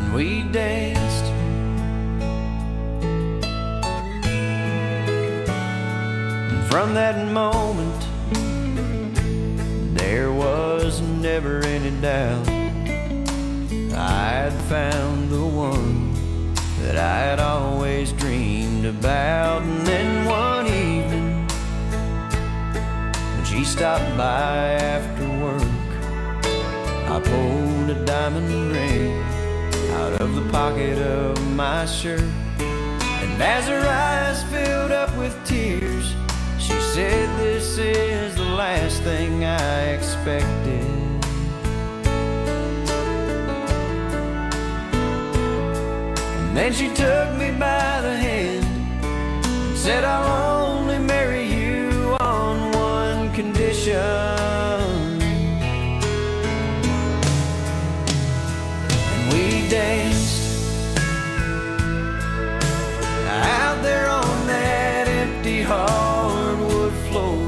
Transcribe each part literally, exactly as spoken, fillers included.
and we danced. And from that moment, there was never any doubt I'd found the one that I had always dreamed about. And then one evening, when she stopped by after work, I pulled a diamond ring out of the pocket of my shirt. And as her eyes filled up with tears, she said, "This is the last thing I expected." And then she took me by the hand and said, "I'll only marry you on one condition." And we danced out there on that empty hardwood floor.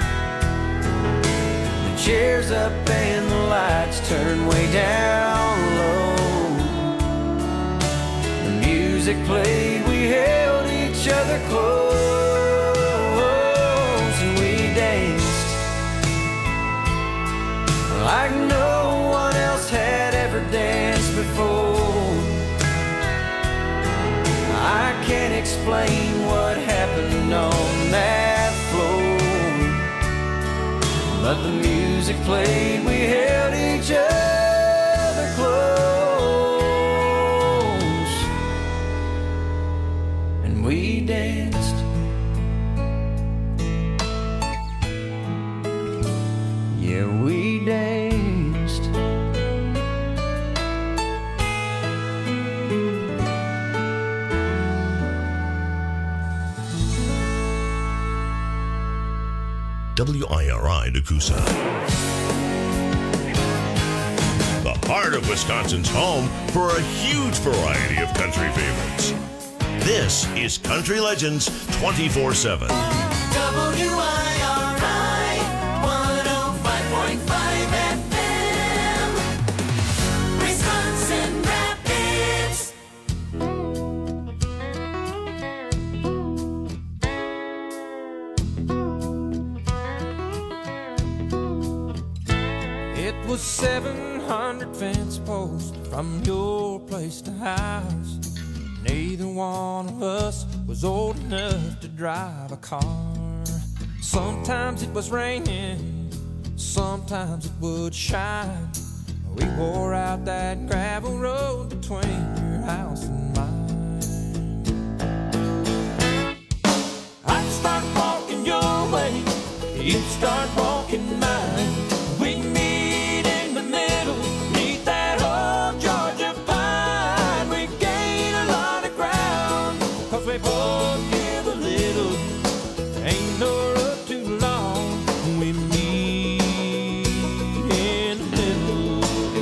The chairs up and the lights turned way down low. The music played, we held each other close, and we danced like no one else had ever danced before. I can't explain what happened on that floor, but the music played, we held each other close, and we danced. Yeah, we danced. W I R I Nakusa. The heart of Wisconsin's home for a huge variety of country favorites. This is Country Legends twenty-four seven. W I R I one oh five point five F M, Wisconsin Rapids. It was seven hundred fence posts from your place to ours. Neither one of us was old enough to drive a car. Sometimes it was raining, sometimes it would shine. We wore out that gravel road between your house and mine. I'd start walking your way, you'd start walking mine. We'd meet in the middle, meet that old Georgia pine. We gain a lot of ground, cause we both give a little. Ain't no road too long, we meet in the middle.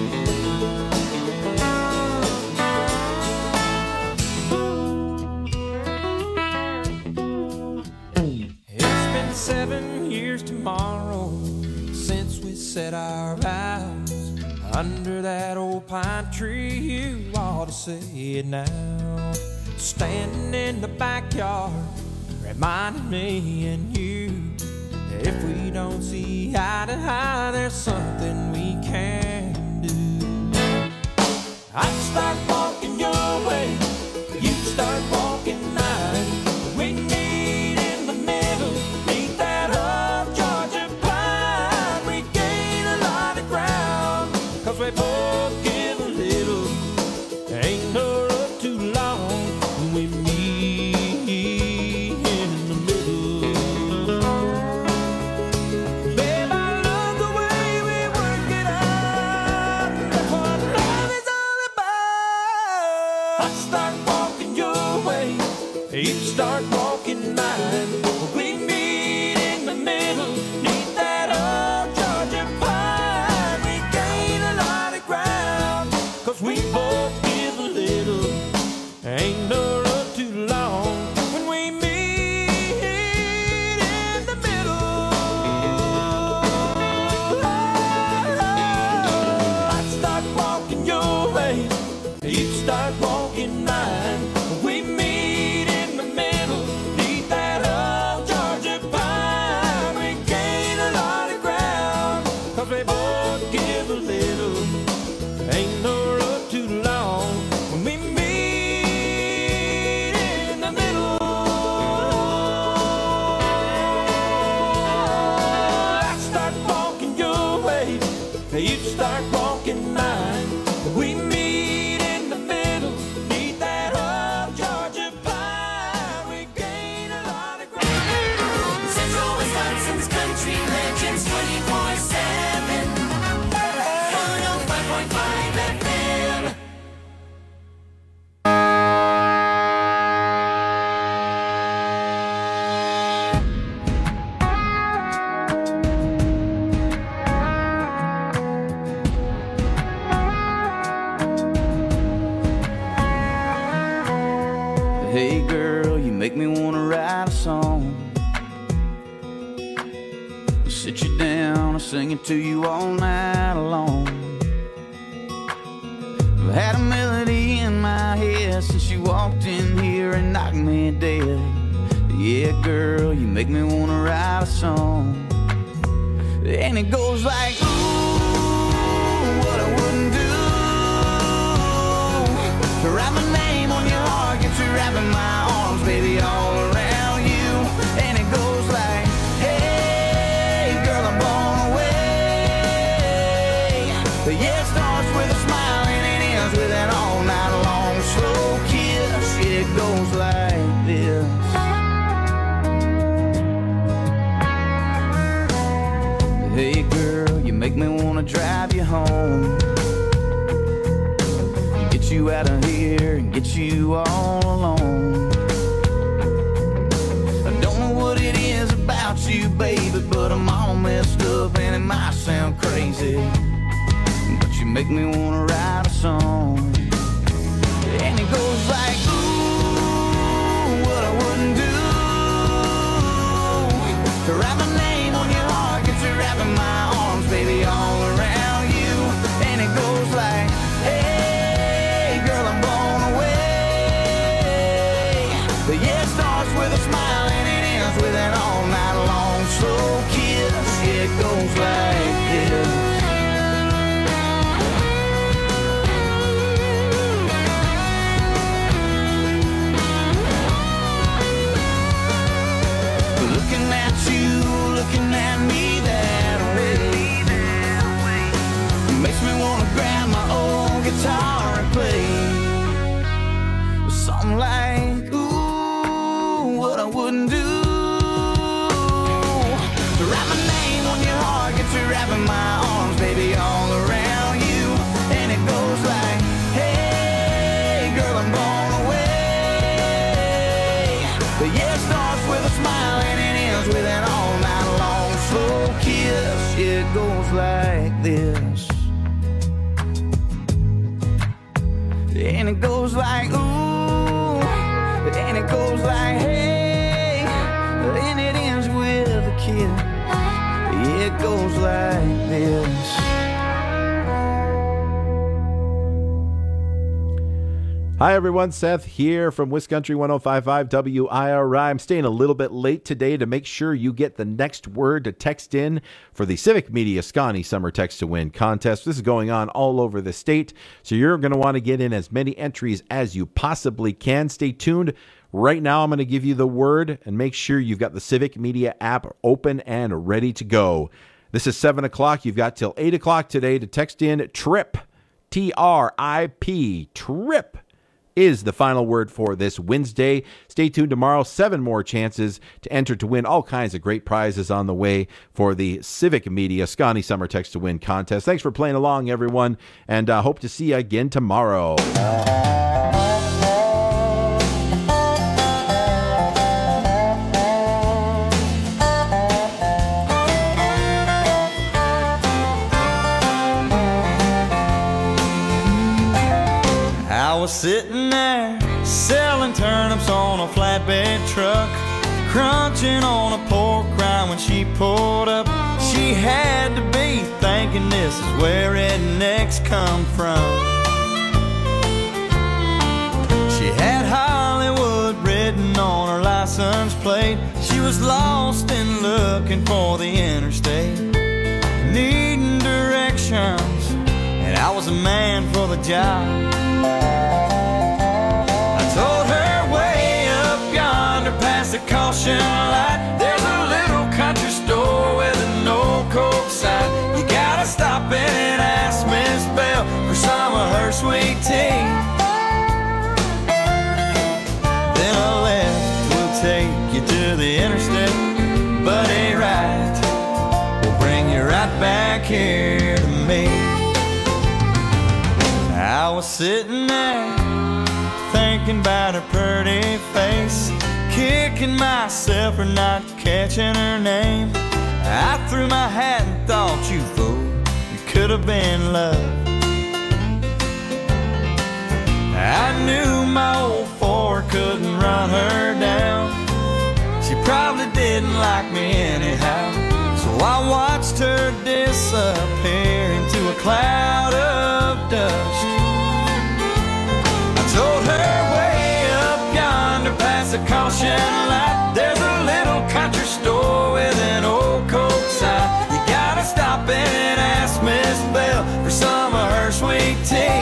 It's been seven years tomorrow since we said our vows under that old pine tree. You ought to say it now. Standing in the backyard, reminding me and you, if we don't see eye to eye, there's something we can do. I'd start walking your way, you'd start walking mine. We meet in the middle, meet that old Georgia pine. We gain a lot of ground, cause we both give a little. Ain't no road too long, we meet in the middle. Babe, I love the way we work it out. That's what love is all about. I'd start walking your way, you'd start walking mine. We meet in the middle, neath that old Georgia pine. We gain a lot of ground, cause we both give a little. Ain't no road too long when we meet in the middle. I'd start walking your way, you'd start walking mine. We meet in the middle, beneath that old Georgia pine. We gain a lot of ground, cause we both give a little. Ain't no road too long when we meet in the middle. I start walking your way, you start walking mine. We meet in the middle, beneath that old Georgia pine. We gain a lot of ground. Central Wisconsin's Country Legends twenty-four seven. one oh five point five F M. Hey girl, you make me wanna write a song. Sit you down and sing it to you all night long. I've had a melody in my head since you walked in here and knocked me dead. Yeah, girl, you make me wanna write a song. And it goes like, ooh, what I wouldn't do to write my name on your heart, get you wrapping my arms, baby, all around you. And it goes like, hey, girl, I'm blown away. Yeah, it starts with a smile and it ends with an all night long slow kiss. It goes like this. Hey girl, you make me wanna drive you home, get you out of here and get you all alone. I don't know what it is about you, baby, but I'm all messed up and it might sound crazy, but you make me wanna write a song. And it goes like, ooh, what I wouldn't do to write my name on your heart, get you wrapping my arms, baby, all around you. And it goes like, hey, girl, I'm blown away. Yeah, it starts with a smile and it ends with an all night long slow kiss. Yeah, it goes like this. Looking at you, looking at me that way, makes me wanna grab my old guitar and play something like, ooh, what I wouldn't do to write my name on your heart, get you wrapping my arms, baby, all around you. And it goes like, hey, girl, I'm blown away. But yeah, it starts with a smile and it ends with an all night long slow kiss. Yeah, it goes like this. And it goes like, ooh, and it goes like, hey, and it ends with a kiss. Yeah, it goes like this. Hi everyone, Seth here from Wiscountry one oh five point five W I R I. I'm staying a little bit late today to make sure you get the next word to text in for the Civic Media Scotty Summer Text to Win contest. This is going on all over the state, so you're going to want to get in as many entries as you possibly can. Stay tuned. Right now, I'm going to give you the word and make sure you've got the Civic Media app open and ready to go. This is seven o'clock. You've got till eight o'clock today to text in TRIP, T R I P, TRIP. Is the final word for this Wednesday. Stay tuned tomorrow. Seven more chances to enter to win all kinds of great prizes on the way for the Civic Media Scotty Summer Text to Win contest. Thanks for playing along, everyone, and uh, hope to see you again tomorrow. I was sitting there selling turnips on a flatbed truck, crunching on a pork rind when she pulled up. She had to be thinking this is where rednecks come from. plate. She was lost and looking for the interstate, needing directions, and I was a man for the job. I told her way up yonder past the caution light, there's a little country store with an old Coke sign. You gotta stop in and ask Miss Bell for some of her sweet tea. Then a left will take you to the interstate, but a right will bring you right back here to me. I was sitting there thinking about her pretty face, kicking myself for not catching her name. I threw my hat and thought, you fool, you could have been love. I knew my old Ford couldn't run her down. She probably didn't like me anyhow, so I watched her disappear into a cloud of dust. I told her way up yonder past the caution light, there's a little country store with an old Coke sign. You gotta stop in and ask Miss Bell for some of her sweet tea.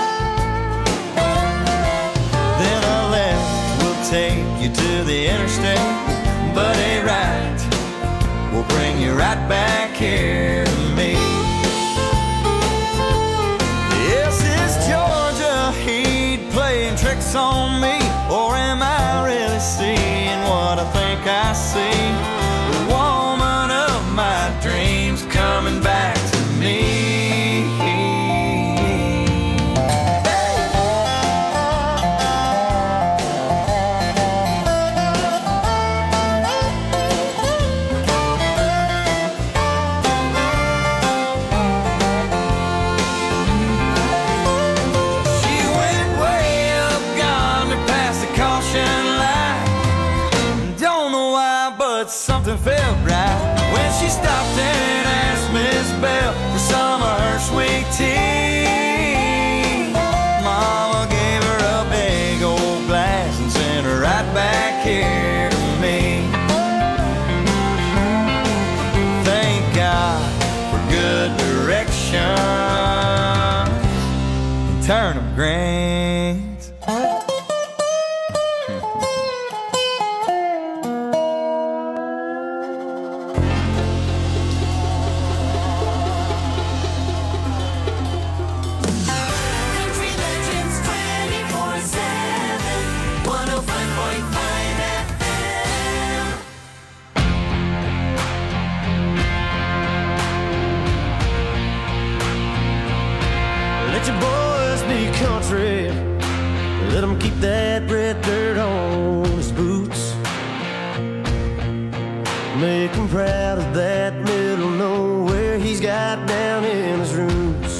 Then a left will take you to the interstate, but a right will bring you right back here to me. Yes, is Georgia Heat playing tricks on me, or am I really seeing what I think I see? The woman of my dreams coming back to me. Something felt right when she stopped and asked Miss Bell for some of her sweet tea. Mama gave her a big old glass and sent her right back here to me. Thank God for good direction and turnip greens. Let him keep that red dirt on his boots. Make him proud of that middle nowhere he's got down in his roots.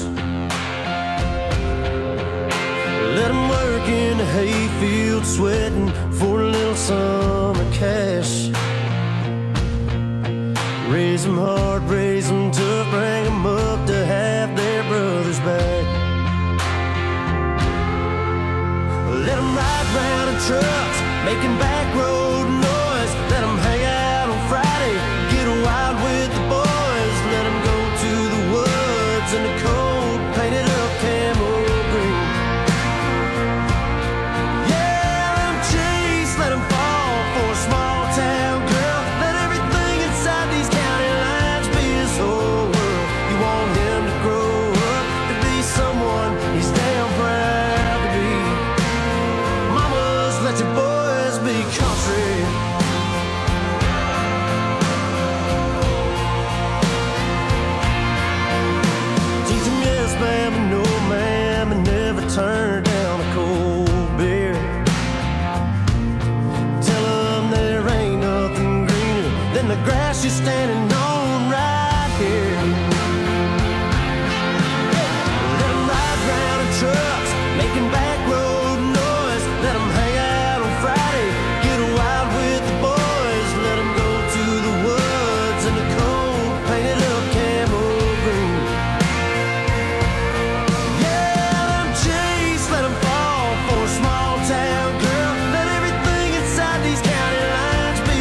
Let him work in the hayfield sweating for a little summer cash. Raise them hard, raise them tough, bring them up to have their brothers back. Let them ride round in trucks, making back road noise. Let them hang out on Friday, get wild with the boys. Let them go to the woods in the cold, painted up camo green. Yeah, let them chase, let them fall for a small town girl. Let everything inside these county lines be his whole world. You want him to grow up to be someone he's damn proud to be. Let your boys be country. Teach them yes, ma'am, and no, ma'am, and never turn down a cold beer. Tell them there ain't nothing greener than the grass you're standing on right here. Let them ride round in trucks, making back road noise. Let them hang out on Friday, get wild with the boys. Let them go to the woods in the cold, painted up camo green. Yeah, let them chase, let them fall for a small town girl. Let everything inside these county lines be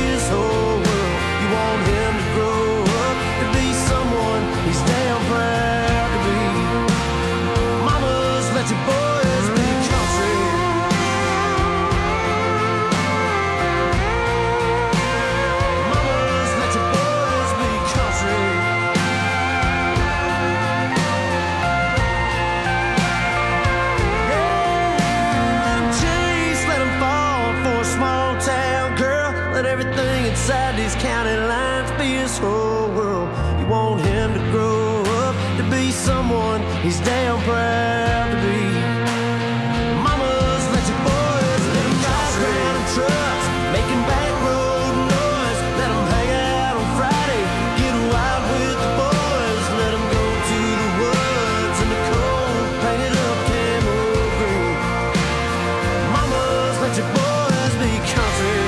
inside these county lines be his whole world. You want him to grow up to be someone he's damn proud to be. Mamas, let your boys let them ride around in trucks, making back road noise. Let them hang out on Friday, get wild with the boys. Let them go to the woods in the cold, painted up camo green. Mamas, let your boys be country.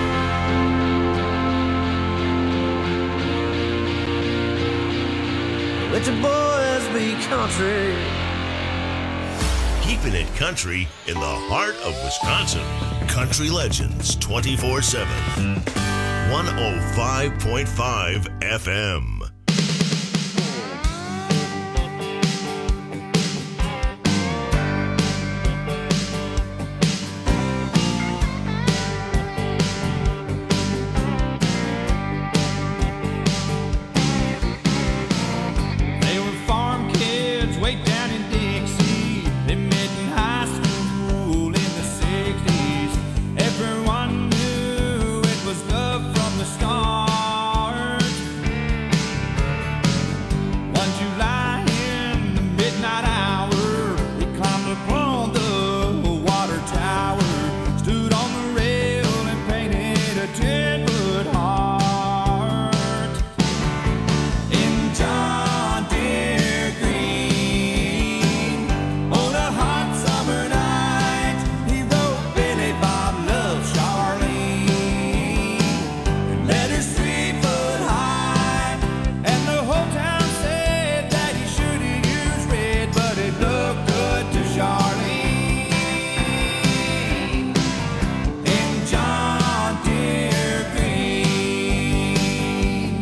Let your boys be country. Keeping it country in the heart of Wisconsin. Country Legends twenty-four seven. one oh five point five F M. They were farm kids way down in Dixie. They met in high school in the sixties. Everyone knew it was love from the start. One July in the midnight hour, we climbed upon the water tower, stood on the rail and painted a ten-foot heart. In John Deere green, on a hot summer night, he wrote Billy Bob loves Charlene, and letters three foot high, and the whole town said that he should have used red, but it looked good to Charlene. In John Deere green.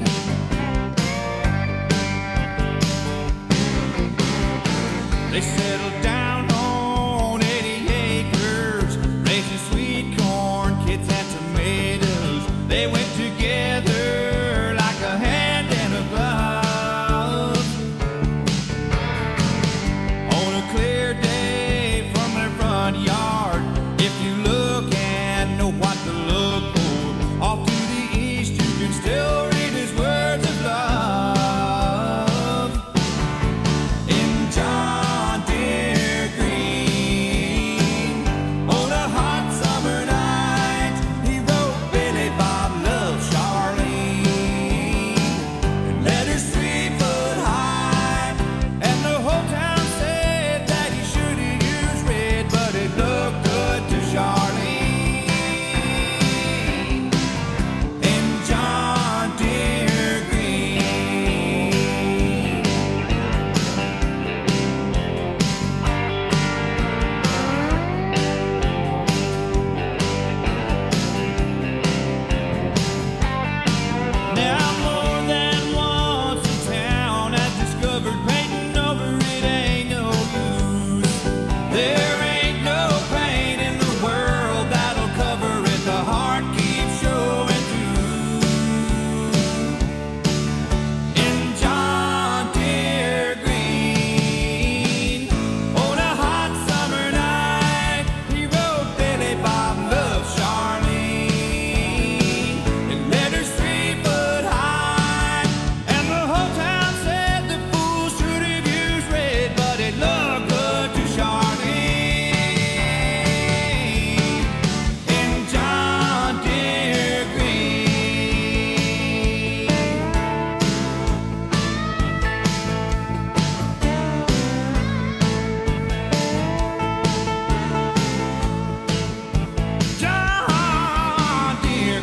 They settled down on eighty acres, raising sweet corn, kids and tomatoes. They went together like a hand and a glove. On a clear day from their front yard, if you look and know what to look for, off to the east you can still read his words of love. In John Deere green, on a hot summer night, he wrote Billy Bob loves Charlene, and letters three foot high, and the whole town said that he should have used red, but it looked good to Charlene. In John Deere green. Now more than once in town I've discovered painting over it ain't no use. There ain't no paint in the world that'll cover it. The heart keeps showing through. In John Deere green, on a hot summer night, he wrote Billy Bob loves Charlene, and letters three foot high, and the whole town said the fool should have used red, but it looked good to Charlene. In John Deere green. John Deere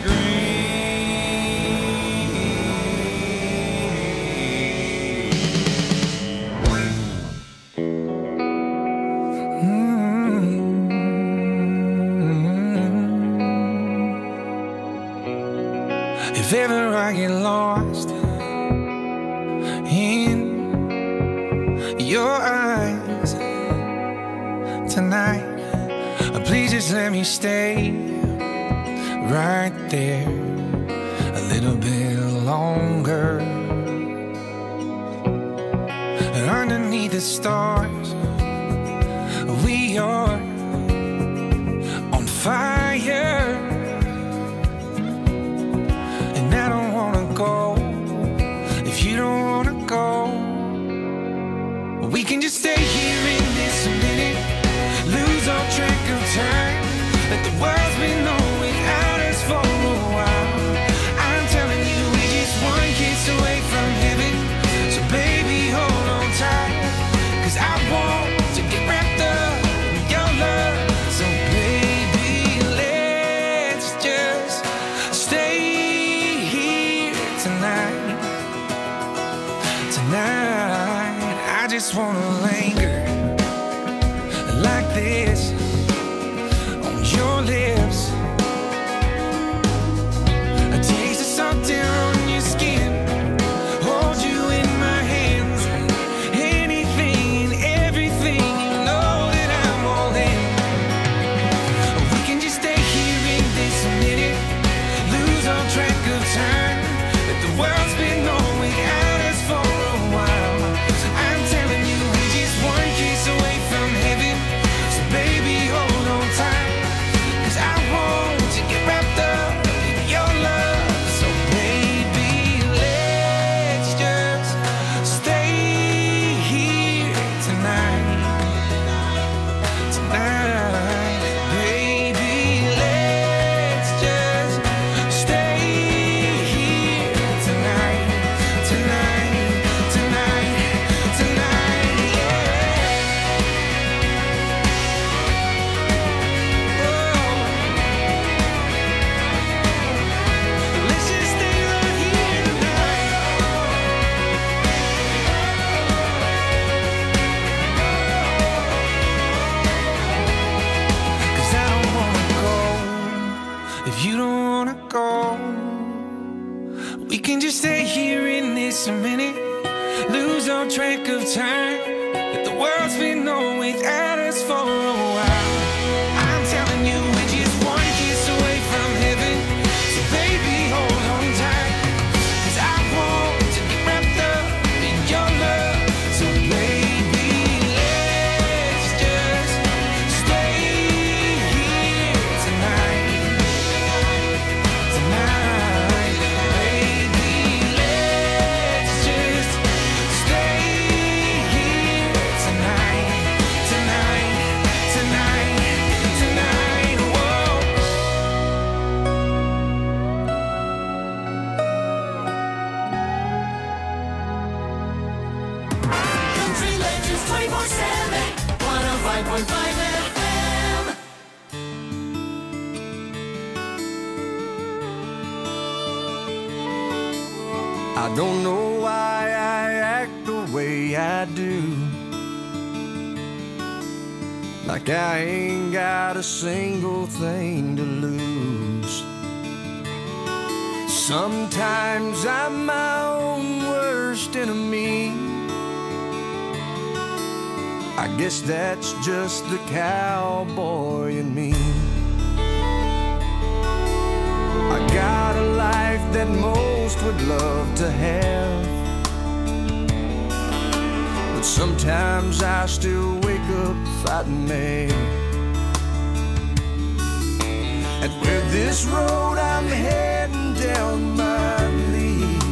If ever I get lost in your eyes tonight, please just let me stay right there a little bit longer. And underneath the stars, we are on fire. that the world's been on without us for a while. I'm telling you, we're just one kiss away from heaven. So baby, hold on tight, 'cause I want to get wrapped up in your love. So baby, let's just stay here tonight. Tonight, I just wanna linger like this on your lips. A taste of salt air on your skin. Hold you in my hands. Anything and everything, you know that I'm all in. We can just stay here in this minute, lose all track of time, that the world's been on without us for a while. I'm telling you, we're just one kiss away from heaven. So baby, hold on tight, 'cause I want to get wrapped up in your love. So baby, let's just stay here tonight. Tonight, baby, let's just stay here tonight. Tonight, tonight, tonight, yeah. Let's just stay right here tonight. 'Cause I don't wanna go if you don't wanna go. We can just stay here in this minute, lose all track of time, that the world's been on without us for a while. I'm telling you, we're just one kiss away from heaven. So baby, hold on tight, 'cause I want to get wrapped up in your love. So baby, let's just stay here tonight. Tonight, baby, let's just stay here tonight. Tonight, tonight, tonight, whoa. Country Legends twenty-four seven, one oh five point five F M. I don't know why I act the way I do, like I ain't got a single thing to lose. Sometimes I'm my own worst enemy. I guess that's just the cowboy in me. I got a life that most would love to have, but sometimes I still wake up fighting mad. And where this road I'm heading down might lead,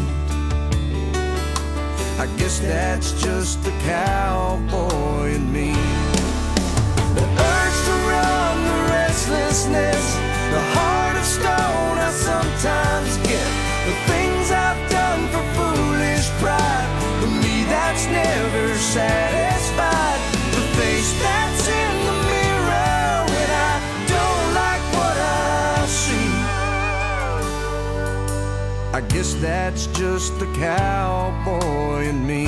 I guess that's just the cowboy in me. The urge to run, the restlessness, the heart of stone I sometimes get, the things I've done for foolish pride, the me that's never satisfied, the face that's in the mirror when I don't like what I see. I guess that's just the cowboy in me.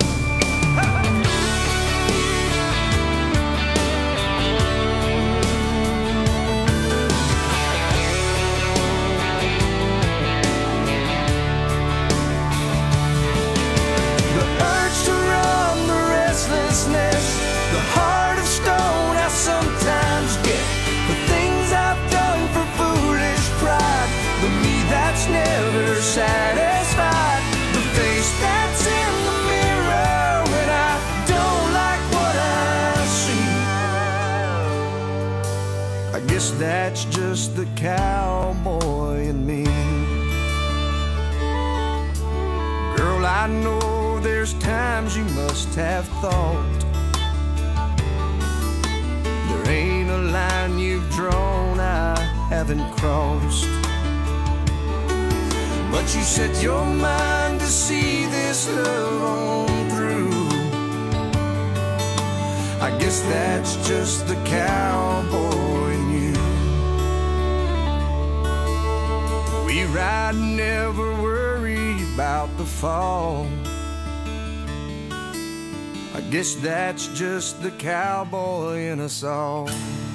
The urge to run, the restlessness, the heart of stone I sometimes get, the things I've done for foolish pride, the me that's never satisfied, the face that's in the mirror when I don't like what I see. I guess that's just the cowboy in me. Girl, I know there's times you must have thought there ain't a line you've drawn haven't crossed. But you set your mind to see this love on through. I guess that's just the cowboy in you. We ride and never worry about the fall. I guess that's just the cowboy in us all.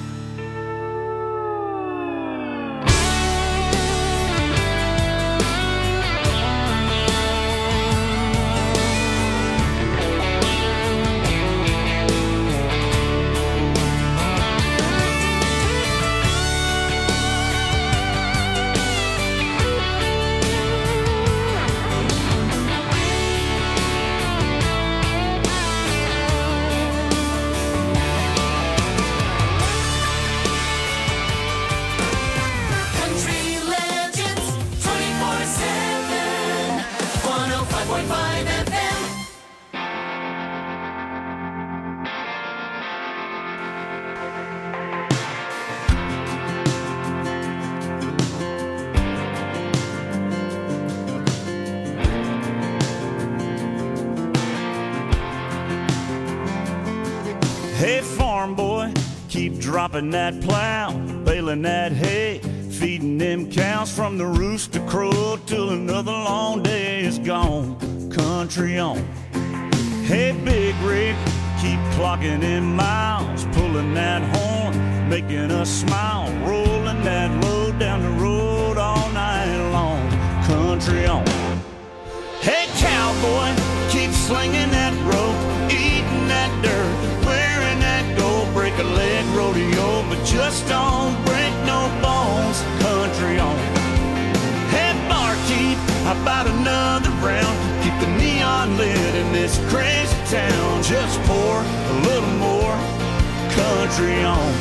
Hey, farm boy, keep dropping that plow, baling that hay, feeding them cows from the rooster crow till another long day is gone. Country on. Hey, big rig, keep clocking in miles, pulling that horn, making us smile, rolling that load down the road all night long. Country on. Hey, cowboy, keep slinging that rope, eating that dirt, wearing that gold, break a leg rodeo, but just don't break no bones. Country on. Hey, barkeep, how about another round? Keep the neon lit in this crazy town. Just pour a little more. Country on.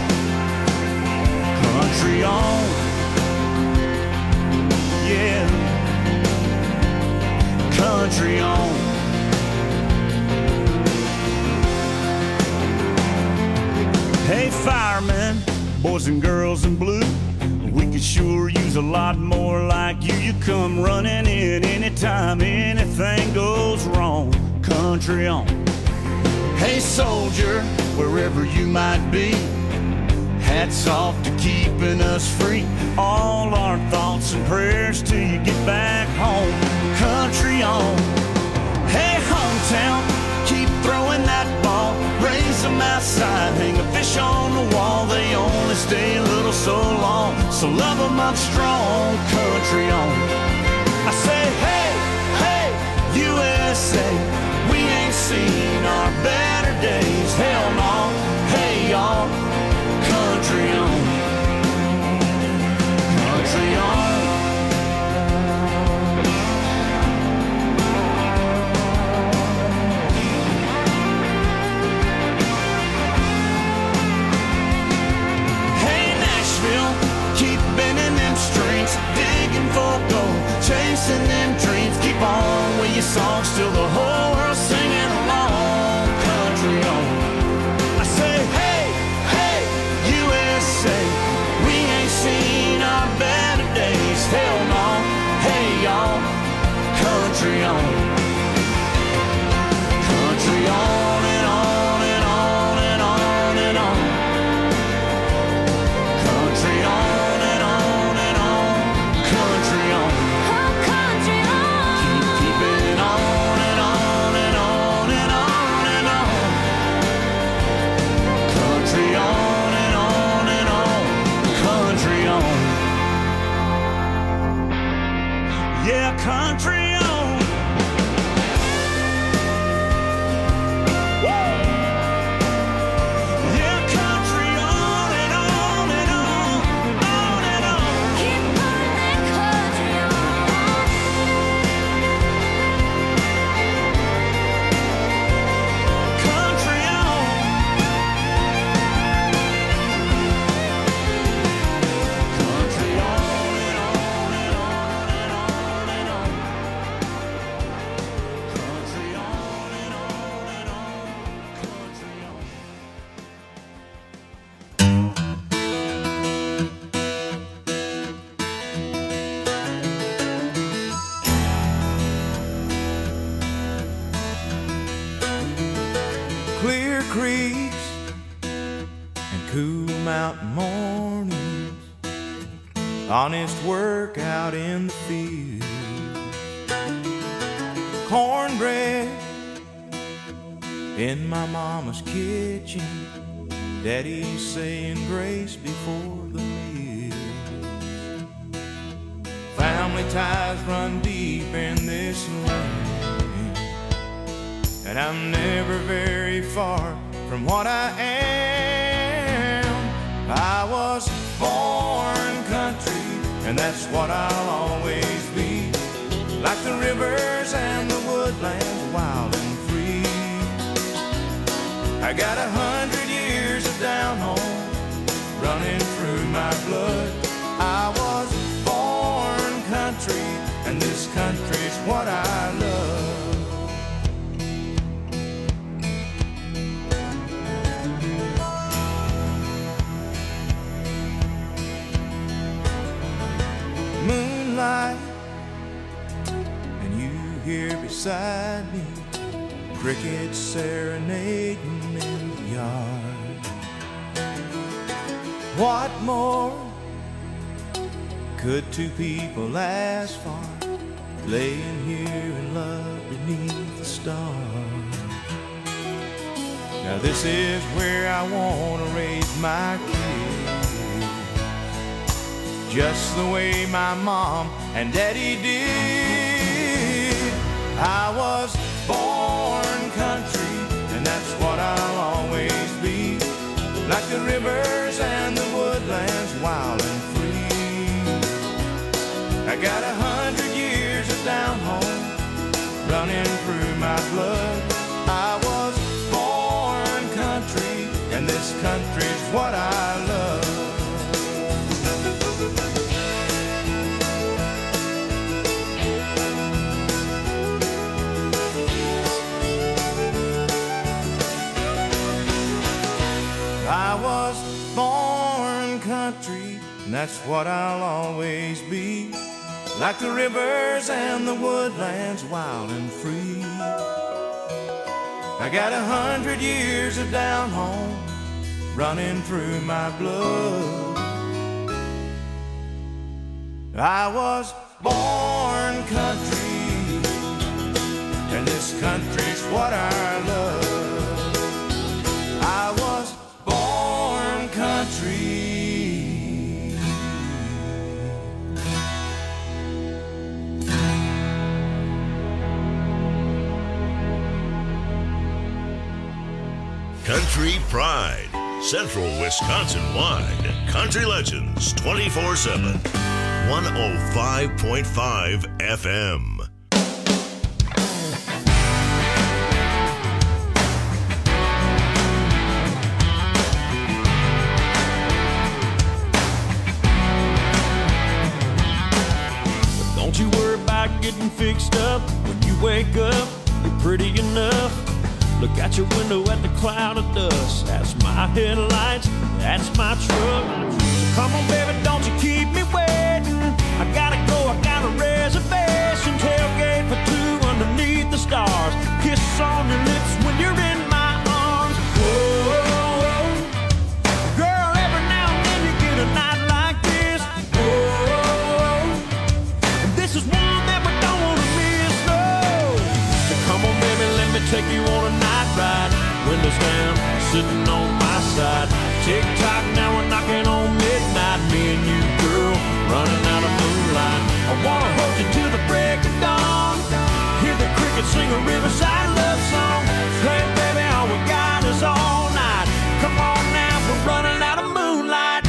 Country on. Yeah. Country on. Hey, firemen, boys and girls in blue, we could sure use a lot more like you. You come running in anytime anything goes wrong. Country on. Hey, soldier, wherever you might be, hats off to keeping us free. All our thoughts and prayers till you get back home. Country on. Hey, hometown, keep throwing that ball, raise them outside, hang a fish on the wall. They only stay a little so long, so love them up strong. Country on. I say, hey, hey, U S A, we ain't seen our better days. Hell no, hey y'all. Country on. Country on. Hey, Nashville, keep bending them strings, digging for gold, chasing them dreams. Keep on with your songs till the whole world's singing along. Country on. I say, hey, hey, U S A, we ain't seen our better days. Hell no, hey y'all. Country on. Country on and on and on and on and on. Country on and on and on. Country on. Country on. Keep keeping it on and on and on and on and on. Country on and on and on. Country on. Yeah, country on. Woo! Yeah, country on and on and on, on and on. Keep putting that country on. Country on. Country on and on and on and on and on. cool mountain mornings, honest work out in the field, cornbread in my mama's kitchen, Daddy saying grace before the meal. Family ties run deep in this land, and I'm never very far from what I am. I was born country, and that's what I'll always be. Like the rivers and the woodlands, wild and free. I got a hundred years of down home running through my blood. I was born country, and this country's what I love. Moonlight, and you here beside me, crickets serenading in the yard. What more could two people ask for, laying here in love beneath the stars? Now this is where I want to raise my kids, just the way my mom and daddy did. I was born country, and that's what I'll always be. Like the rivers and the woodlands, wild and free. I got a hundred years of down home running through my blood. I was born country, and this country's what I love. I was born country, and that's what I'll always be. Like the rivers and the woodlands, wild and free. I got a hundred years of down home running through my blood. I was born country, and this country's what I love. I was born country. Country Pride, Central Wisconsin-wide. Country Legends twenty-four seven. one oh five point five F M. Don't you worry about getting fixed up. When you wake up, you're pretty enough. Look out your window at the cloud of dust. That's my headlights, that's my truck. Come on, baby, don't you keep me waiting. I gotta go, I got a reservation. Tailgate for two underneath the stars. Kiss on your lips when you're in my arms. Whoa, girl, every now and then you get a night like this. Whoa, this is one that we don't wanna miss, no. So come on, baby, let me take you on a night ride. Windows down, sitting on my side. Tick tock, now we're knocking on midnight. Me and you, girl, running out of moonlight. I wanna hold you till the break of dawn. Hear the crickets sing a riverside love song. Hey, baby, all we got is all night. Come on now, we're running out of moonlight.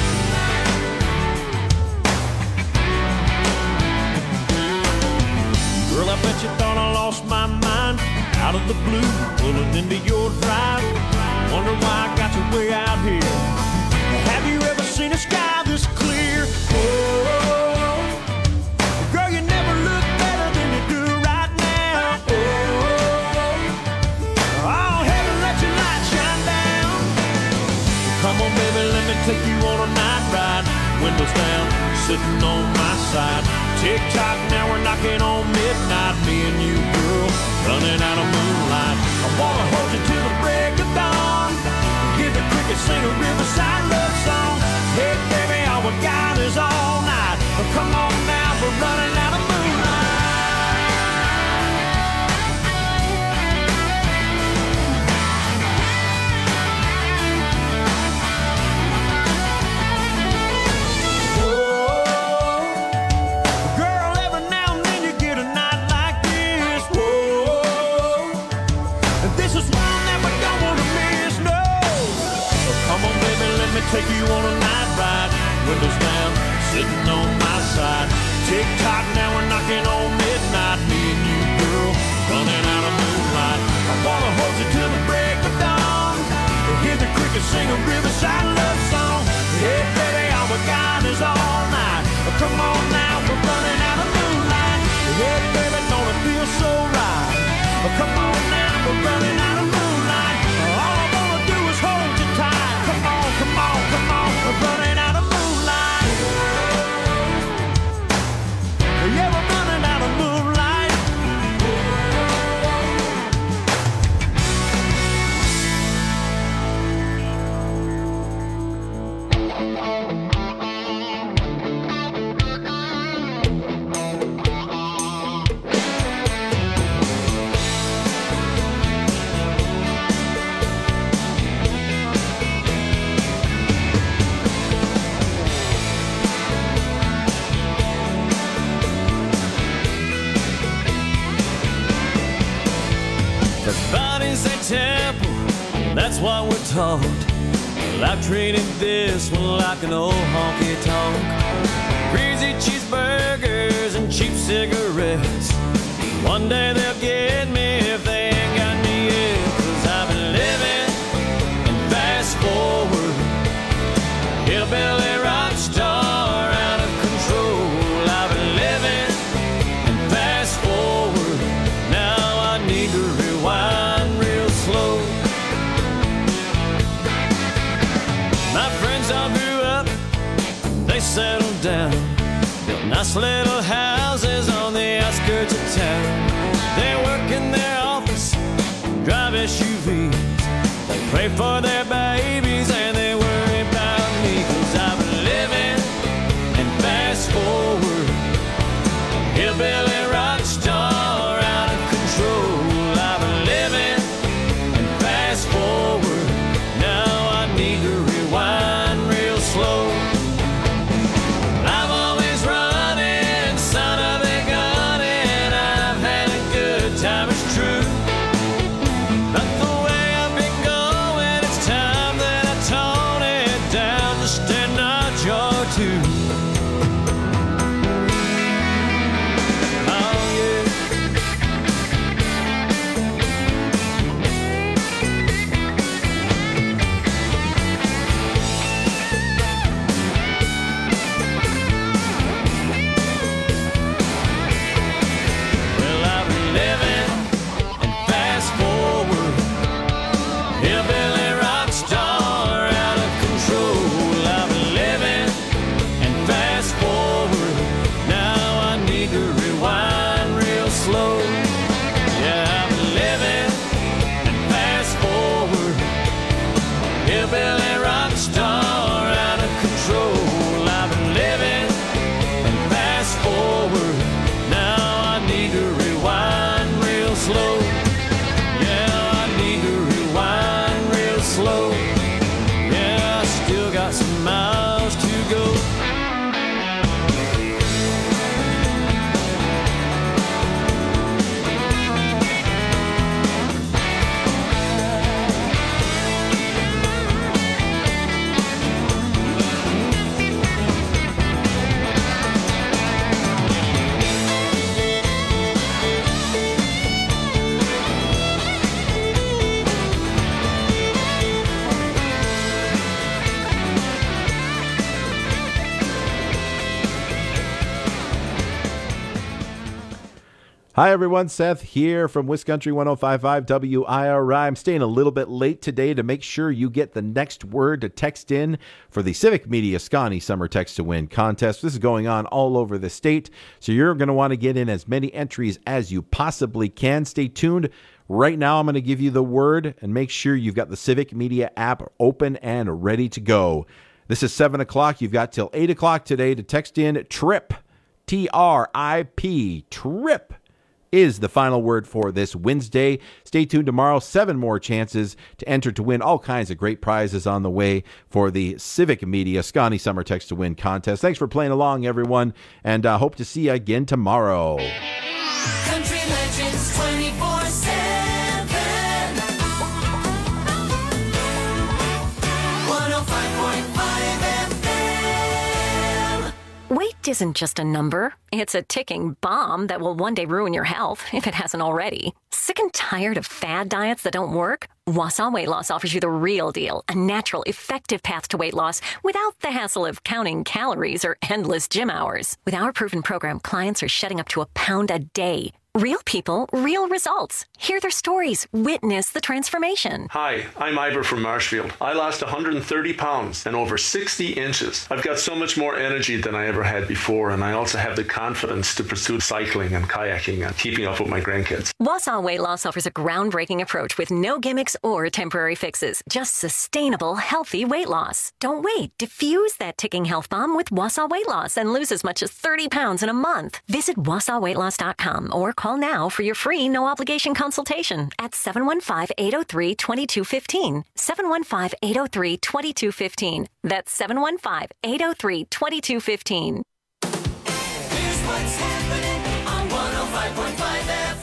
Girl, I bet you thought I lost my mind. Out of the blue, pulling into your drive. Wonder why I got you way out here. Have you ever seen a sky this clear? Oh, girl, you never look better than you do right now. Oh, oh, heaven, let your light shine down. Come on, baby, let me take you on a night ride. Windows down, sitting on my side. Tick tock, now we're knocking on midnight. Me and you, girl, running out of moonlight. I wanna hold you till the break of dawn. Hear the crickets sing a riverside love. take you on a night ride. Windows down, sitting on my side. Tick tock, now we're knocking on midnight. Me and you, girl, running out of moonlight. I wanna hold you till the break of dawn. Hear the crickets sing a riverside love song. Hey baby, all we got is all night. Come on now, we're running out of moonlight. Hey baby, don't it feel so right? Come on now, we're running out of moonlight. All I wanna do is hold you tight. Come on, come on, come on, we're running out of moonlight. Yeah, we're running out of moonlight. The body's a temple, that's what we're taught. Well, I've treated this one like an old honky-tonk. Greasy cheeseburgers and cheap cigarettes. One day they'll get me if they ain't got me yet. Cause I've been living in fast forward. Hillbilly rock star out of control. I've been living in fast forward. Now I need to rewind real slow. My friends all grew up, they settled down, built nice little houses on the outskirts of town. They work in their office, drive S U Vs. They pray for their babies and they worry about me. Cause I've been living in fast forward. Hillbilly rock star out of control. I've been living in fast forward. Now I need to rewind real slow. I'm always running, son of a gun, and I've had a good time, it's true. But the way I've been going, it's time that I tone it down just a notch or two. Oh yeah. Well, I've been living in fast forward. Hillbilly rock star out of control. I've been living in fast forward. Now I need to rewind real slow. Yeah, I've been living in fast forward. Hillbilly rock star out of control. I've been living in fast forward. Now I need to rewind real slow. Yeah, I need to rewind real slow. Yeah, I still got some miles to go. Hi, everyone. Seth here from Wiscountry one oh five point five W I R I. I'm staying a little bit late today to make sure you get the next word to text in for the Civic Media Scotty Summer Text to Win contest. This is going on all over the state, so you're going to want to get in as many entries as you possibly can. Stay tuned. Right now, I'm going to give you the word, and make sure you've got the Civic Media app open and ready to go. This is seven o'clock. You've got till eight o'clock today to text in TRIP, T R I P, TRIP. Is the final word for this Wednesday. Stay tuned tomorrow. Seven more chances to enter to win all kinds of great prizes on the way for the Civic Media Scotty Summer Text to Win contest. Thanks for playing along, everyone, and uh, hope to see you again tomorrow. Country Legends twenty-four seven. one oh five point five isn't just a number. It's a ticking bomb that will one day ruin your health, if it hasn't already. Sick and tired of fad diets that don't work? Wausau Weight Loss offers you the real deal, a natural, effective path to weight loss without the hassle of counting calories or endless gym hours. With our proven program, clients are shedding up to a pound a day. Real people, real results. Hear their stories. Witness the transformation. Hi, I'm Ivor from Marshfield. I lost one hundred thirty pounds and over sixty inches. I've got so much more energy than I ever had before, and I also have the confidence to pursue cycling and kayaking and keeping up with my grandkids. Wausau Weight Loss offers a groundbreaking approach with no gimmicks or temporary fixes. Just sustainable, healthy weight loss. Don't wait. Diffuse that ticking health bomb with Wausau Weight Loss and lose as much as thirty pounds in a month. Visit wausau weight loss dot com or call now for your free no-obligation consultation at seven one five, eight oh three, two two one five. seven one five, eight oh three, two two one five. That's seven one five, eight oh three, two two one five. Here's what's happening on one oh five point five F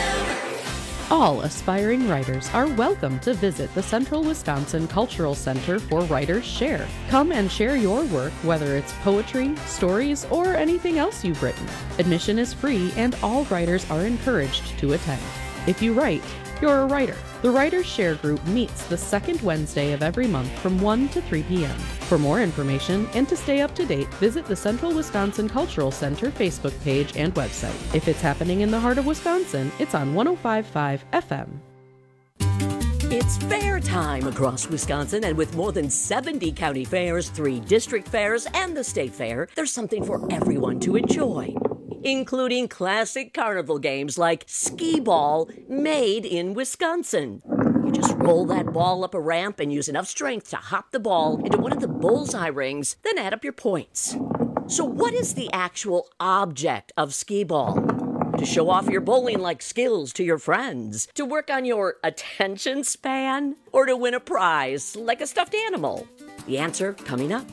M. All aspiring writers are welcome to visit the Central Wisconsin Cultural Center for Writers Share. Come and share your work, whether it's poetry, stories, or anything else you've written. Admission is free and all writers are encouraged to attend. If you write, you're a writer. The Writers Share group meets the second Wednesday of every month from one to three p.m. For more information and to stay up to date, visit the Central Wisconsin Cultural Center Facebook page and website. If it's happening in the heart of Wisconsin, it's on one oh five point five F M. It's fair time across Wisconsin, and with more than seventy county fairs, three district fairs, and the state fair, there's something for everyone to enjoy, including classic carnival games like skee ball, made in Wisconsin. You just roll that ball up a ramp and use enough strength to hop the ball into one of the bullseye rings, then add up your points. So what is the actual object of skee ball? To show off your bowling-like skills to your friends? To work on your attention span? Or to win a prize like a stuffed animal? The answer coming up.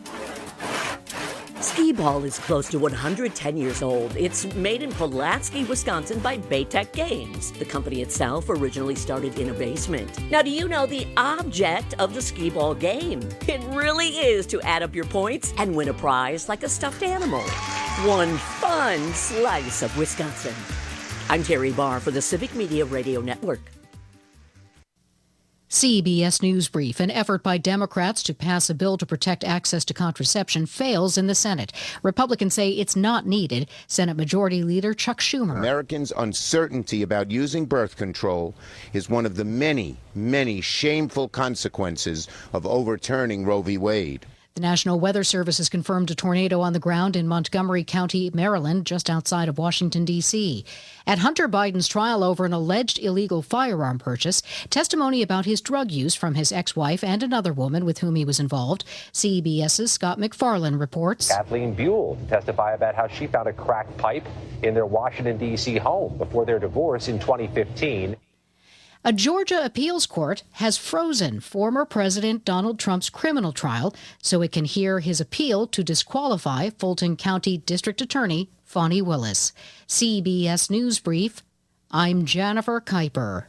Skee ball is close to one hundred ten years old. It's made in Pulaski, Wisconsin by Baytech Games. The company itself originally started in a basement. Now, do you know the object of the skee ball game? It really is to add up your points and win a prize like a stuffed animal. One fun slice of Wisconsin. I'm Terry Barr for the Civic Media Radio Network. C B S News Brief. An effort by Democrats to pass a bill to protect access to contraception fails in the Senate. Republicans say it's not needed. Senate Majority Leader Chuck Schumer. Americans' uncertainty about using birth control is one of the many, many shameful consequences of overturning Roe v. Wade. The National Weather Service has confirmed a tornado on the ground in Montgomery County, Maryland, just outside of Washington, D C. At Hunter Biden's trial over an alleged illegal firearm purchase, testimony about his drug use from his ex-wife and another woman with whom he was involved. CBS's Scott McFarland reports. Kathleen Buell to testify about how she found a cracked pipe in their Washington, D C home before their divorce in twenty fifteen. A Georgia appeals court has frozen former President Donald Trump's criminal trial so it can hear his appeal to disqualify Fulton County District Attorney Fani Willis. C B S News Brief, I'm Jennifer Kuiper.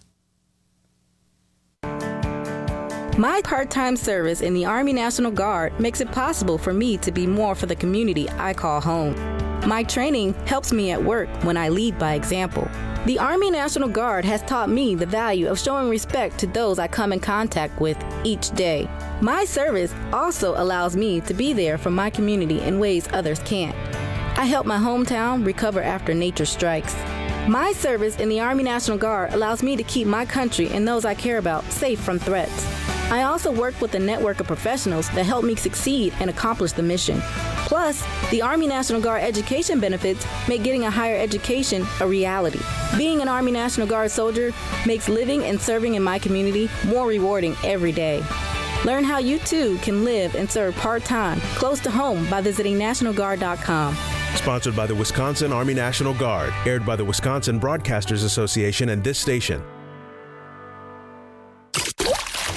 My part-time service in the Army National Guard makes it possible for me to be more for the community I call home. My training helps me at work when I lead by example. The Army National Guard has taught me the value of showing respect to those I come in contact with each day. My service also allows me to be there for my community in ways others can't. I help my hometown recover after nature strikes. My service in the Army National Guard allows me to keep my country and those I care about safe from threats. I also work with a network of professionals that help me succeed and accomplish the mission. Plus, the Army National Guard education benefits make getting a higher education a reality. Being an Army National Guard soldier makes living and serving in my community more rewarding every day. Learn how you too can live and serve part-time, close to home by visiting national guard dot com. Sponsored by the Wisconsin Army National Guard, aired by the Wisconsin Broadcasters Association and this station.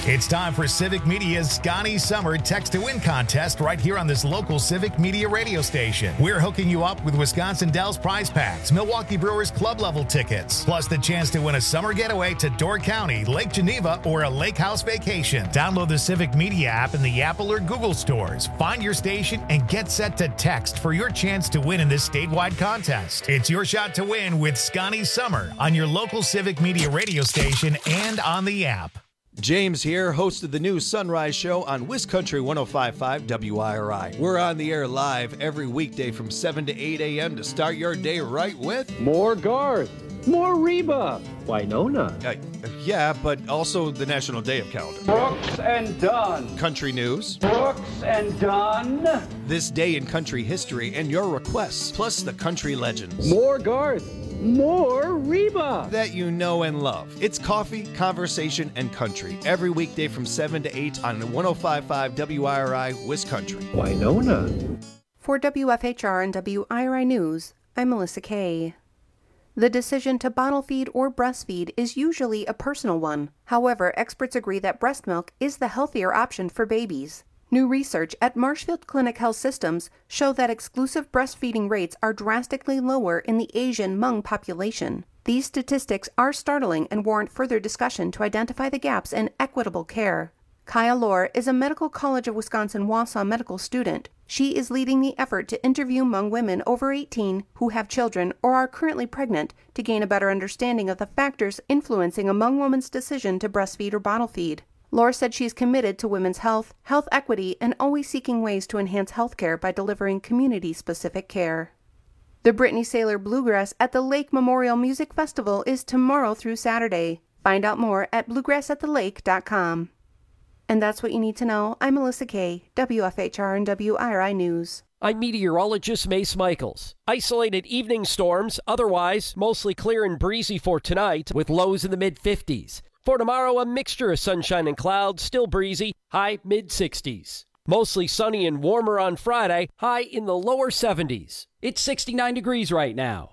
It's time for Civic Media's Scotty Summer Text to Win contest right here on this local Civic Media radio station. We're hooking you up with Wisconsin Dells prize packs, Milwaukee Brewers club level tickets, plus the chance to win a summer getaway to Door County, Lake Geneva, or a lake house vacation. Download the Civic Media app in the Apple or Google stores. Find your station and get set to text for your chance to win in this statewide contest. It's your shot to win with Scotty Summer on your local Civic Media radio station and on the app. James here, host of the new Sunrise Show on WisCountry one oh five point five W I R I. We're on the air live every weekday from seven to eight a.m. to start your day right with more Garth, more Reba, Winona. Uh, yeah, but also the National Day of Calendar. Brooks and Dunn. Country news. Brooks and Dunn. This day in country history and your requests, plus the country legends. More Garth. More Reba that you know and love. It's coffee, conversation, and country every weekday from seven to eight on one oh five point five W I R I WisCountry. Winona. For W F H R and W I R I News, I'm Melissa Kay. The decision to bottle feed or breastfeed is usually a personal one. However, experts agree that breast milk is the healthier option for babies. New research at Marshfield Clinic Health Systems show that exclusive breastfeeding rates are drastically lower in the Asian Hmong population. These statistics are startling and warrant further discussion to identify the gaps in equitable care. Kaya Lohr is a Medical College of Wisconsin Wausau medical student. She is leading the effort to interview Hmong women over eighteen who have children or are currently pregnant to gain a better understanding of the factors influencing a Hmong woman's decision to breastfeed or bottle feed. Laura said she's committed to women's health, health equity, and always seeking ways to enhance health care by delivering community-specific care. The Brittany Saylor Bluegrass at the Lake Memorial Music Festival is tomorrow through Saturday. Find out more at bluegrass at the lake dot com. And that's what you need to know. I'm Melissa Kay, W F H R and W I R I News. I'm meteorologist Mace Michaels. Isolated evening storms, otherwise mostly clear and breezy for tonight with lows in the mid fifties. For tomorrow, a mixture of sunshine and clouds, still breezy, high mid sixties. Mostly sunny and warmer on Friday, high in the lower seventies. It's sixty-nine degrees right now.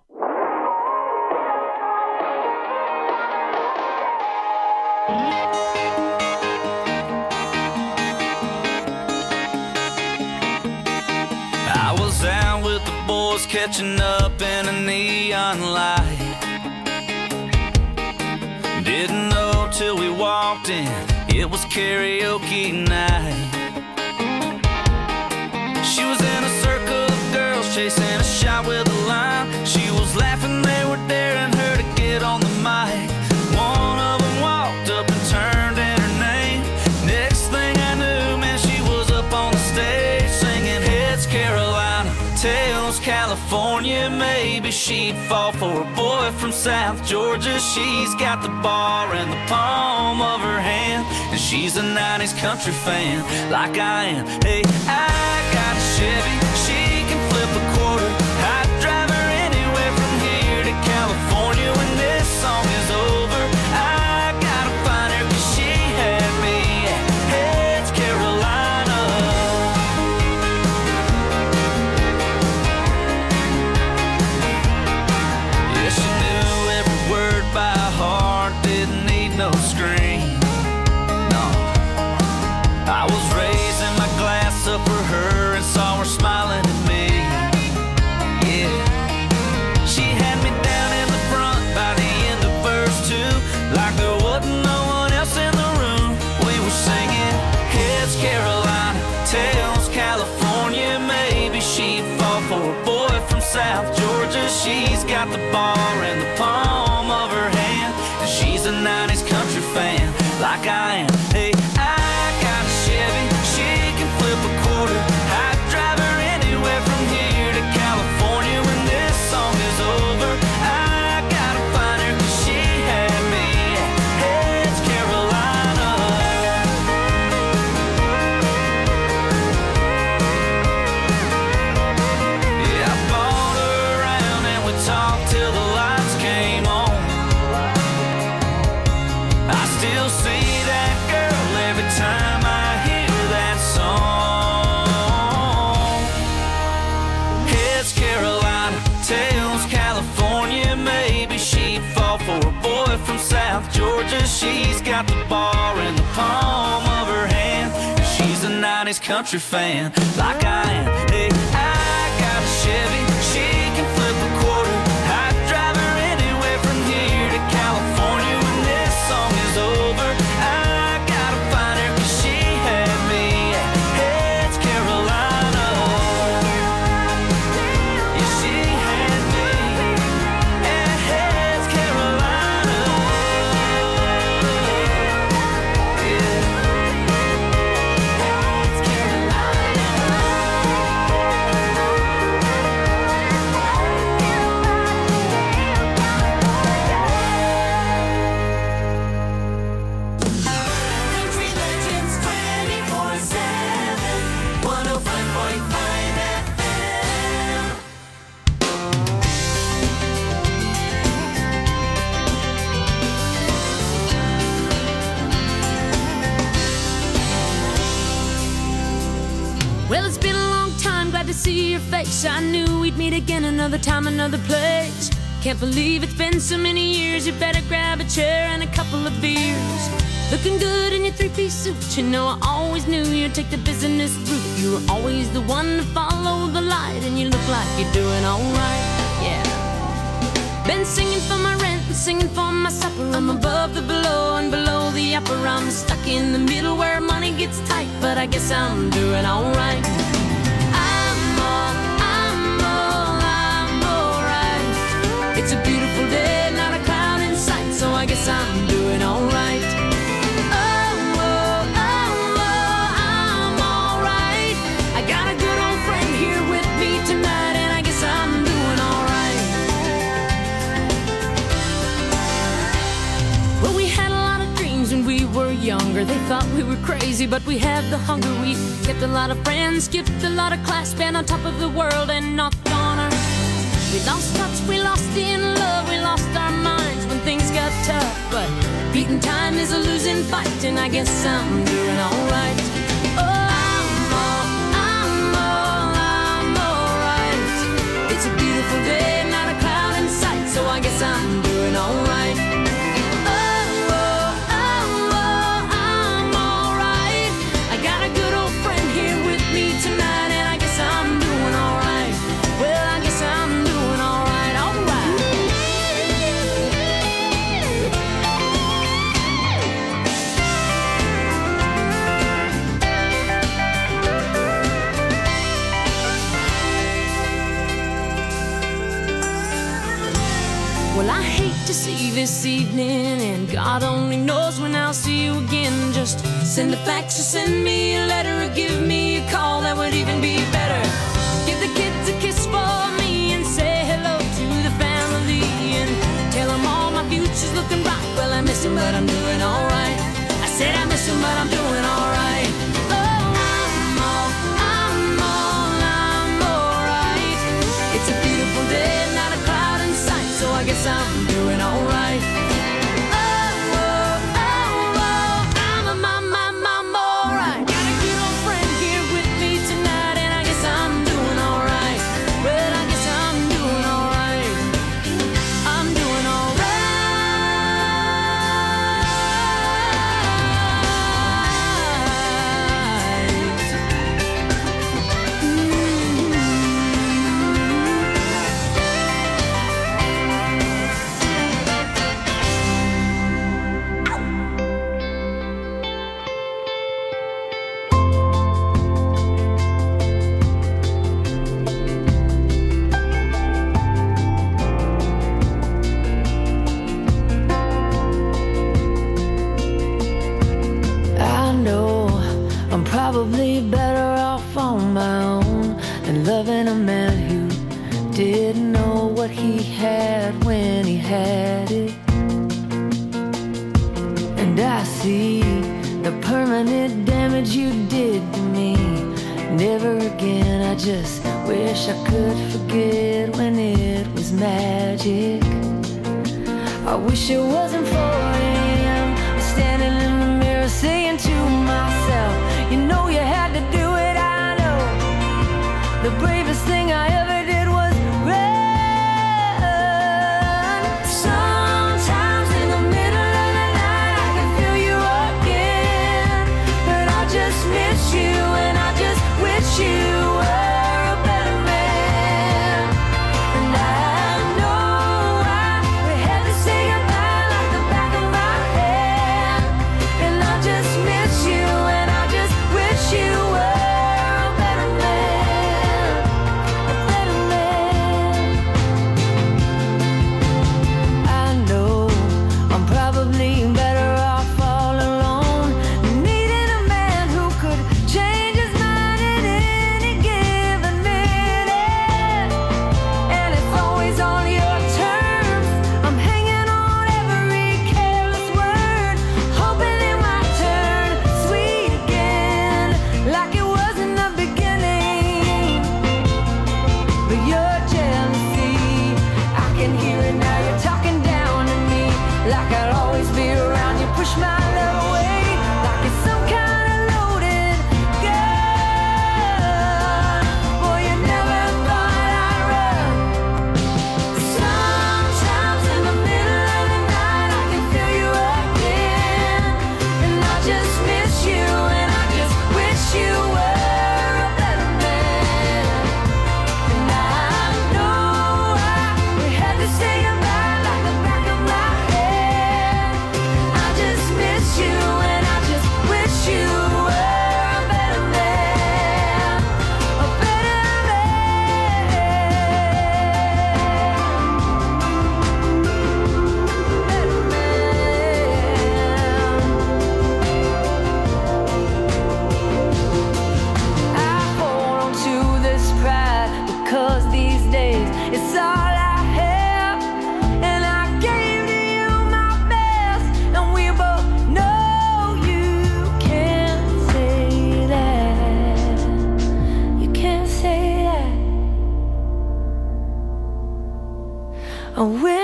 I was out with the boys catching up in a neon light. Didn't know till we walked in, it was karaoke night. She was in a circle of girls chasing a shot with a line. She was laughing, they were daring her to get on the mic. One of them walked up and turned in her name. Next thing I knew, man, she was up on the stage singing Heads Carolina, Tails California. Maybe she'd fall for a boy from South Georgia. She's got the bar in the palm of her hand, and she's a nineties country fan like I am. Hey, I got a Chevy, she can flip a quarter. I'd drive her anywhere from here to California. When this song is over, I gotta find her, 'cause she had me at Heads Carolina. Yeah, she knew every word by heart, didn't need no screen. No, I was raising my glass up for her and saw her smiling at me. Yeah, she had me down in the front by the end of verse two, like there wasn't no one else in the room. We were singing Heads Carolina, Tails California. Maybe she'd fall for a boy from South Georgia. She's got the bar in the palm of her hand, and she's a nineties country fan like I am. Hey, I got a Chevy, she can flip a quarter. I'd drive her anywhere from here to California. When this song is over, I gotta find her, 'cause she had me at Heads Carolina. Yeah, I bought her around and we talked till the lights came on. I still see that girl every time I hear that song. Heads Carolina, Tails California. Maybe she'd fall for a boy from South Georgia. She's got the bar in the palm Scotty's country fan, like I am. Hey, I got a Chevy, she can flip a quarter. I'd drive her anywhere from here to California when this song is over. I gotta find her 'cause she had me at Heads, Carolina. Yeah, she had me at Heads, Carolina. Yeah. Country Legends twenty-four seven, one oh five point five F M. Well, it's been a long time, glad to see your face. I knew we'd meet again another time, another place. Can't believe it's been so many years. You better grab a chair and a couple of beers. Looking good in your three-piece suit. You know I always knew you'd take the business route. You were always the one to follow the light, and you look like you're doing alright, yeah. Been singing for my rent and singing for my supper. I'm above the below and below the upper. I'm stuck in the middle where money gets tight, but I guess I'm doing alright. I'm all, I'm all, I'm alright. It's a beautiful day, not a cloud in sight, so I guess I'm doing alright. Oh, oh, oh, oh, I'm alright. I got a good old friend here with me tonight, and I guess I'm doing alright. Well, we had a lot of dreams when we were younger. They thought we were crazy, but we had the hunger. We kept a lot of friends, skipped a lot of class, been on top of the world and knocked on her. We lost touch, we lost in love, we lost our minds when things got tough. But beating time is a losing fight, and I guess I'm doing alright. Oh, I'm all, I'm all, I'm alright. It's a beautiful day, not a cloud in sight, so I guess I'm doing alright. Oh, oh, oh, oh, I'm alright. I got a good old friend here with me tonight, and I guess I'm doing alright. Well, I guess I'm doing alright, alright. Well, I hate to see you this evening, and God only knows when I'll see you again. Just send a fax or send me a letter or give me a call, that would even be better. Give the kids a kiss for me and say hello to the family, and tell them all my future's looking bright. Well, I miss him, but I'm doing alright. I said I miss him, but I'm doing alright. Oh, I'm all, I'm all, I'm alright. It's a beautiful day, not a cloud in sight, so I guess I'm doing alright. Oh, oh, oh, oh, I'm a my, my, I'm alright. Got a good old friend here with me tonight, and I guess I'm doing alright. Well, I guess I'm doing alright. I'm doing I know I'm probably better off on my own than loving a man who didn't know what he had when he had it. And I see the permanent damage you did to me. Never again, I just wish I could forget when it was magic. I wish it wasn't four a.m. I'm standing in the mirror saying to myself, you know you had to do it, I know. The bravest thing I ever did was run. Sometimes in the middle of the night I can feel you again, but I just miss you and I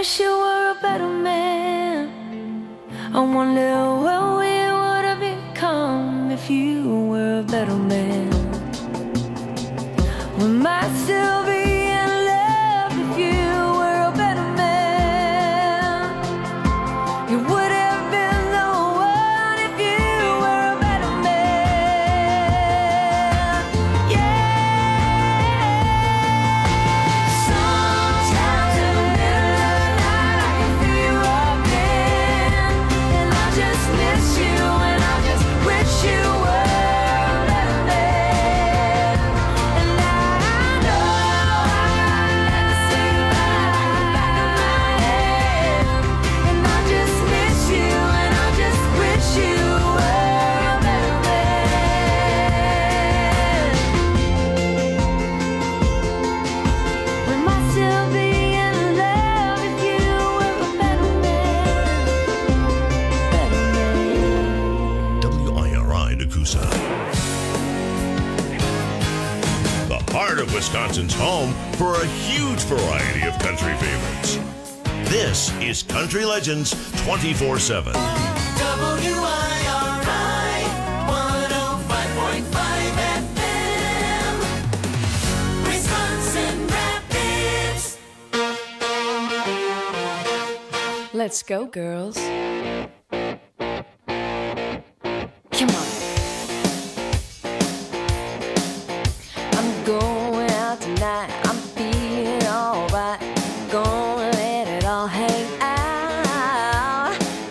wish you were a better man. I wonder what we would have become if you were a better man. We might still be in love if you were a better man. You would have been the one if you were a better man. Yeah. Sometimes in the middle of the night I can feel you again, and I just miss you, and I just wish you were a better man. And I know I had to say goodbye in the back of my head, and I just miss you, and I just wish you were a better man. We might still be in love if you were a better man. Better man. W I R I Nakusa. The heart of Wisconsin's home for a huge variety of country favorites. This is Country Legends twenty-four seven. W I R I one oh five point five F M, Wisconsin Rapids. Let's go, girls.